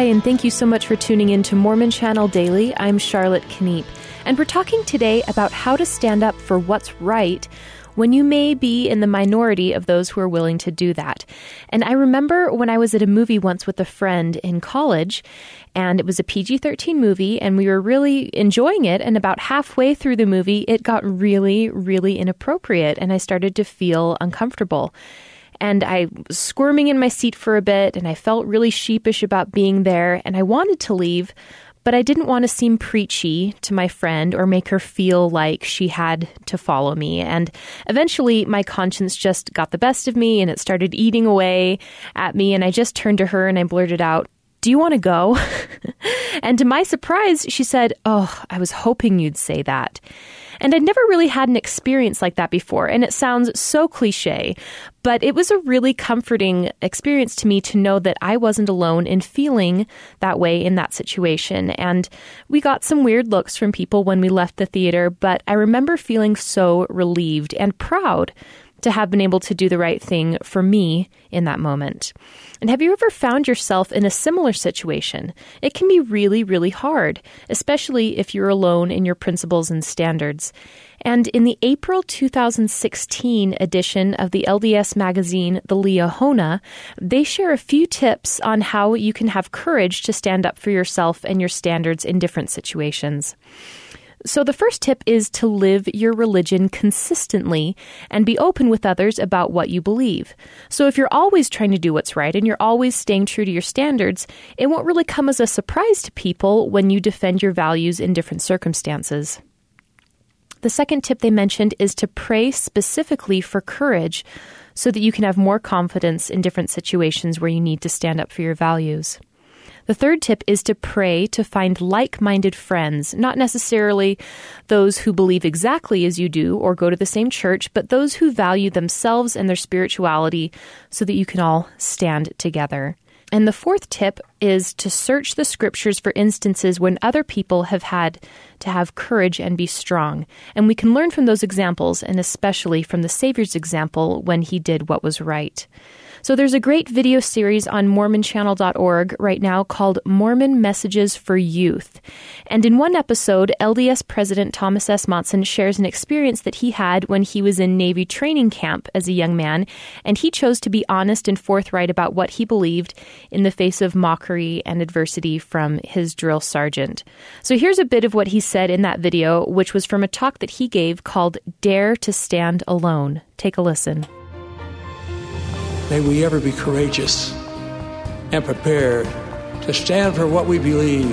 and thank you so much for tuning in to Mormon Channel Daily. I'm Charlotte Kniep, and we're talking today about how to stand up for what's right when you may be in the minority of those who are willing to do that. And I remember when I was at a movie once with a friend in college, and it was a PG-13 movie, and we were really enjoying it, and about halfway through the movie, it got really, really inappropriate, and I started to feel uncomfortable. And I was squirming in my seat for a bit, and I felt really sheepish about being there, and I wanted to leave, but I didn't want to seem preachy to my friend or make her feel like she had to follow me. And eventually, my conscience just got the best of me, and it started eating away at me, and I just turned to her and I blurted out, "Do you want to go?" And to my surprise, she said, "Oh, I was hoping you'd say that." And I'd never really had an experience like that before, and it sounds so cliche, but it was a really comforting experience to me to know that I wasn't alone in feeling that way in that situation. And we got some weird looks from people when we left the theater, but I remember feeling so relieved and proud to have been able to do the right thing for me in that moment. And have you ever found yourself in a similar situation? It can be really, really hard, especially if you're alone in your principles and standards. And in the April 2016 edition of the LDS magazine, The Liahona, they share a few tips on how you can have courage to stand up for yourself and your standards in different situations. So the first tip is to live your religion consistently and be open with others about what you believe. So if you're always trying to do what's right and you're always staying true to your standards, it won't really come as a surprise to people when you defend your values in different circumstances. The second tip they mentioned is to pray specifically for courage so that you can have more confidence in different situations where you need to stand up for your values. The third tip is to pray to find like-minded friends, not necessarily those who believe exactly as you do or go to the same church, but those who value themselves and their spirituality so that you can all stand together. And the fourth tip is to search the scriptures for instances when other people have had to have courage and be strong. And we can learn from those examples, and especially from the Savior's example when he did what was right. So there's a great video series on MormonChannel.org right now called Mormon Messages for Youth. And in one episode, LDS President Thomas S. Monson shares an experience that he had when he was in Navy training camp as a young man, and he chose to be honest and forthright about what he believed in the face of mockery and adversity from his drill sergeant. So here's a bit of what he said in that video, which was from a talk that he gave called Dare to Stand Alone. Take a listen. May we ever be courageous and prepared to stand for what we believe.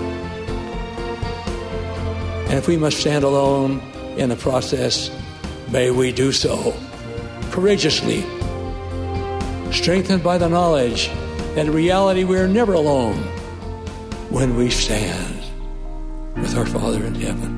And if we must stand alone in the process, may we do so courageously, strengthened by the knowledge that in reality we are never alone when we stand with our Father in heaven.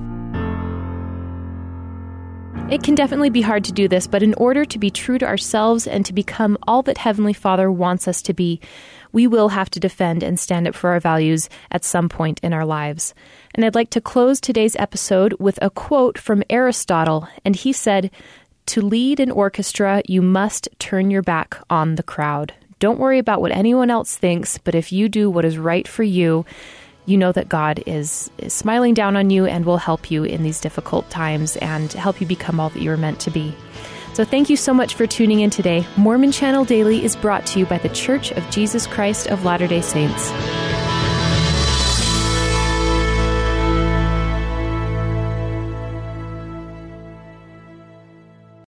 It can definitely be hard to do this, but in order to be true to ourselves and to become all that Heavenly Father wants us to be, we will have to defend and stand up for our values at some point in our lives. And I'd like to close today's episode with a quote from Aristotle, and he said, "To lead an orchestra, you must turn your back on the crowd. Don't worry about what anyone else thinks, but if you do what is right for you, you know that God is smiling down on you and will help you in these difficult times and help you become all that you were meant to be." So thank you so much for tuning in today. Mormon Channel Daily is brought to you by the Church of Jesus Christ of Latter-day Saints.